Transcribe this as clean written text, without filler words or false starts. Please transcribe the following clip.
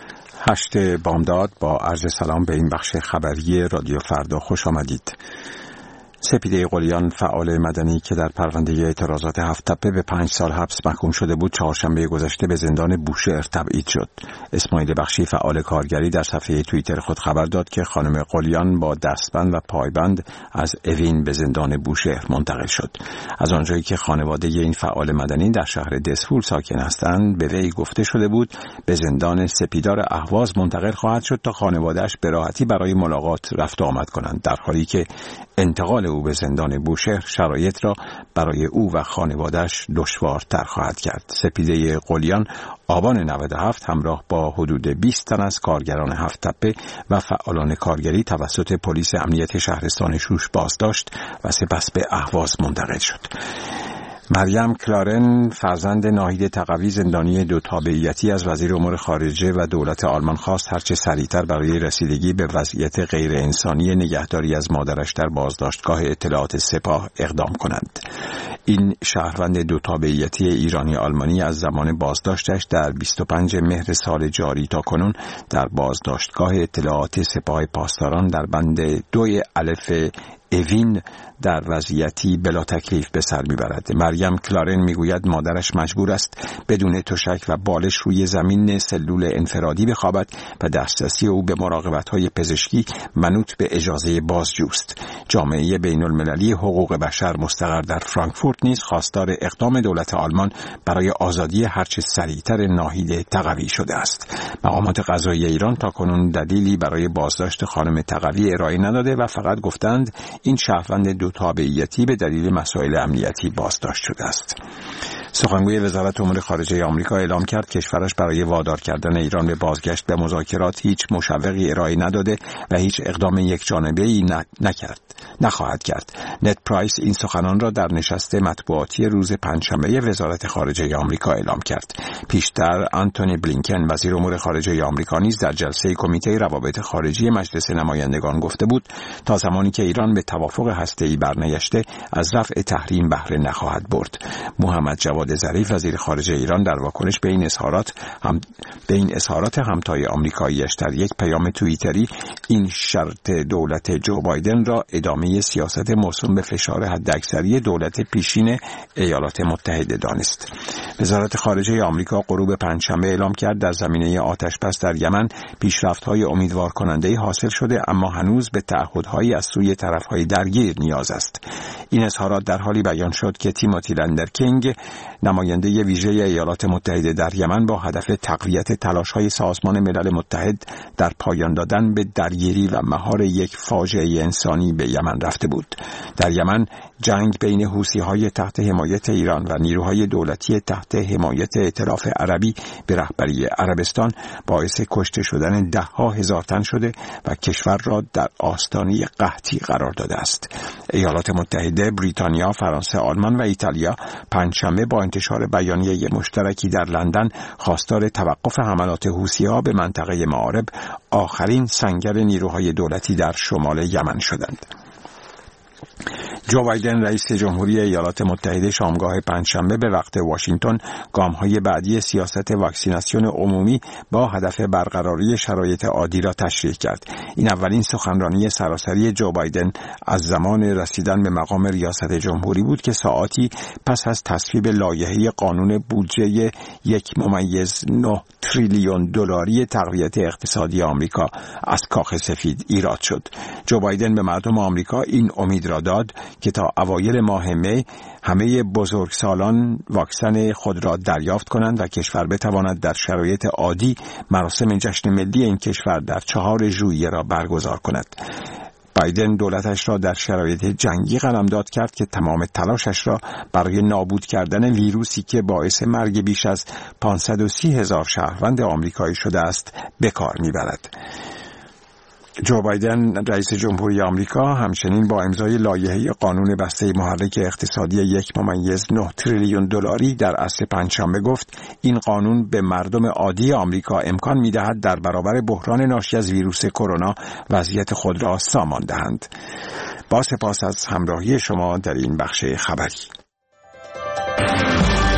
8 بامداد با عرض سلام به این بخش خبری رادیو فردا خوش آمدید. سپیده قلیان فعال مدنی که در پرونده اعتراضات هفت‌تپه به 5 سال حبس محکوم شده بود چهارشنبه گذشته به زندان بوشهر تبعید شد. اسماعیل بخشی فعال کارگری در صفحه توییتر خود خبر داد که خانم قلیان با دستبند و پایبند از اوین به زندان بوشهر منتقل شد. از آنجایی که خانواده این فعال مدنی در شهر دسفول ساکن هستند به وی گفته شده بود به زندان سپیدار اهواز منتقل خواهد شد تا خانواده‌اش به راحتی برای ملاقات رفت و آمد کنند، در حالی که انتقال او به زندان بوشهر شرایط را برای او و خانواده‌اش دشوارتر خواهد کرد. سپیده قلیان آبان 97 همراه با حدود 20 تن از کارگران هفت‌تپه و فعالان کارگری توسط پلیس امنیت شهرستان شوش بازداشت و سپس به اهواز منتقل شد. مریم کلارن فرزند ناهید تقوی زندانی دو تابعیتی از وزیر امور خارجه و دولت آلمان خواست هرچه سریعتر برای رسیدگی به وضعیت غیر انسانی نگهداری از مادرش در بازداشتگاه اطلاعات سپاه اقدام کنند. این شهروند دو تابعیتی ایرانی آلمانی از زمان بازداشتش در 25 مهر سال جاری تا کنون در بازداشتگاه اطلاعات سپاه پاسداران در بند 2 الف اوین در وضعیتی بلا تکلیف به سر میبرد. مریم کلارن میگوید مادرش مجبور است بدون تشک و بالش روی زمین سلول انفرادی بخوابد و دسترسی او به مراقبت‌های پزشکی منوط به اجازه بازجوست. جامعه بین‌المللی حقوق بشر مستقر در فرانکفورت نیز خواستار اقدام دولت آلمان برای آزادی هرچه سریعتر ناهید تقوی شده است. مقامات قضایی ایران تاکنون دلیلی برای بازداشت خانم تقوی ارائه نداده و فقط گفتند این شهروند دو تابعیتی به دلیل مسائل امنیتی بازداشت شده است. سخنگوی وزارت امور خارجه آمریکا اعلام کرد کشورش برای وادار کردن ایران به بازگشت به مذاکرات هیچ مشوقی ارائه نداده و هیچ اقدام یکجانبه‌ای نخواهد کرد. نت پرایس این سخنان را در نشست مطبوعاتی روز پنجشنبه وزارت خارجه آمریکا اعلام کرد. پیشتر آنتونی بلینکن وزیر امور خارجه آمریکا نیز در جلسه کمیته روابط خارجی مجلس نمایندگان گفته بود تا زمانی که ایران به توافق هسته‌ای برنگشته از رفع تحریم بهره نخواهد برد. محمد جواد ظریف وزیر خارجه ایران در واکنش به این اظهارات همتای آمریکایی‌اش در یک پیام توییتری این شرط دولت جو بایدن را ادامه سیاست موسوم به فشار حداکثری دولت پیشین ایالات متحده دانست. وزارت خارجه آمریکا غروب پنجشنبه اعلام کرد در زمینه آتش‌بس در یمن پیشرفت‌های امیدوار کننده‌ای حاصل شده، اما هنوز به تعهدهایی از سوی طرف‌های درگیر نیاز است. این اظهارات در حالی بیان شد که تیموتی لندرکینگ نماینده ویژه ایالات متحده در یمن با هدف تقویت تلاش‌های سازمان ملل متحد در پایان دادن به درگیری و مهار یک فاجعه انسانی به یمن رفته بود. در یمن جنگ بین حوثی‌های تحت حمایت ایران و نیروهای دولتی تحت حمایت ائتلاف عربی به رهبری عربستان باعث کشته شدن ده‌ها هزار تن شده و کشور را در آستانه قحطی قرار داده است. ایالات متحده، بریتانیا، فرانسه، آلمان و ایتالیا پنجشنبه با انتشار بیانیه مشترکی در لندن خواستار توقف حملات حوثی‌ها به منطقه مآرب، آخرین سنگر نیروهای دولتی در شمال یمن شدند. جو بایدن رئیس جمهوری ایالات متحده شامگاه پنجشنبه به وقت واشنگتن گام‌های بعدی سیاست واکسیناسیون عمومی با هدف برقراری شرایط عادی را تشریح کرد. این اولین سخنرانی سراسری جو بایدن از زمان رسیدن به مقام ریاست جمهوری بود که ساعاتی پس از تصویب لایحه قانون بودجه 1.9 تریلیون دلاری تقویت اقتصادی آمریکا از کاخ سفید ایراد شد. جو بایدن به مردم آمریکا این امید را داد که تا اوایل ماه می همه بزرگسالان واکسن خود را دریافت کنند و کشور بتواند در شرایط عادی مراسم جشن ملی این کشور در 4 ژوئیه را برگزار کند. بایدن دولتش را در شرایط جنگی قلمداد کرد که تمام تلاشش را برای نابود کردن ویروسی که باعث مرگ بیش از 530,000 شهروند آمریکایی شده است به کار می‌برد. جو بایدن رئیس جمهوری آمریکا همچنین با امضای لایحه قانون بسته محرک اقتصادی 1.9 تریلیون دلاری در عصر پنجشنبه گفت این قانون به مردم عادی آمریکا امکان می‌دهد در برابر بحران ناشی از ویروس کرونا وضعیت خود را سامان دهند. با سپاس از همراهی شما در این بخش خبری.